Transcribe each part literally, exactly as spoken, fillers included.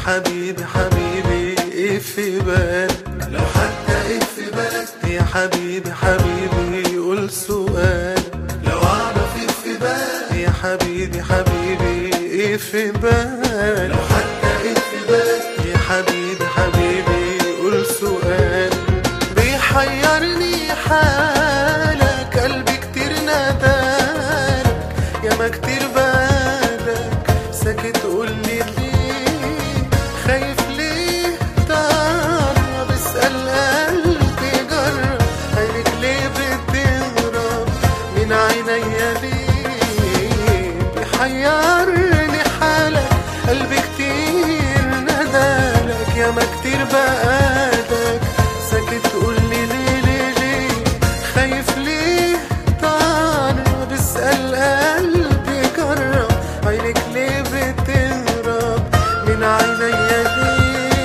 حبيبي حبيبي ايه في بالك؟ لو حتى ايه في بالك يا حبيبي حبيبي قول سؤال. لو اعرف ايه في بالك يا حبيبي حبيبي ايه في بالك؟ لو حتى ايه في بالك يا حبيبي حبيبي قول سؤال. بيحيرني حالك قلبي كتير نادالك يا ما كتير بالك ساكت قولي ليه خايف ليه تقرب اسأل قلبي جرب عينك ليه بتهرب من عينيا ليه؟ بيحيرني حالك قلبي كتير نادالك يا ما كتير بقالك ساكت قولي ليه ليه ليه خايف ليه تقرب اسأل قلبي جرب عينك ليه بتهرب من عينيا ليه؟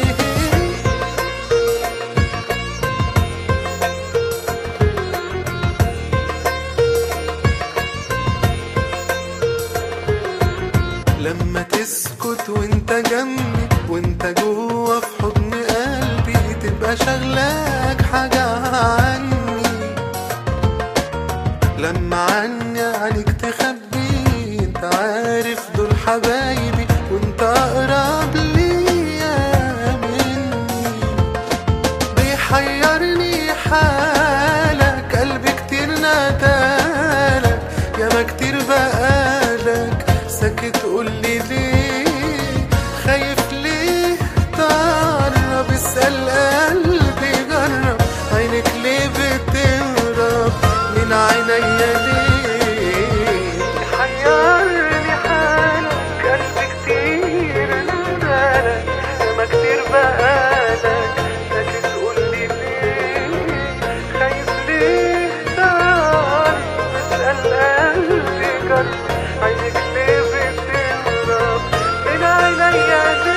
لما تسكت وانت جنبي وانت جوه في حضن قلبي تبقى شغلاك حاجة عني. لما عني عليك تخبي انت عارف دول حبايبي وانت اقرب ليا مني. بيحيرني حالك قلبي كتير نادالك يا ما كتير بقالك ساكت قولي ليه خايف ليه تقرب اسأل قلبي جرب عينك ليه بتهرب من عينيا ليه؟ حيرني حالك قلبي كتير نادالك يا ما كتير بقالك ساكت قولي ليه خايف ليه تقرب اسأل قلبي جرب عينك ليه بتهرب من عينيا ليه؟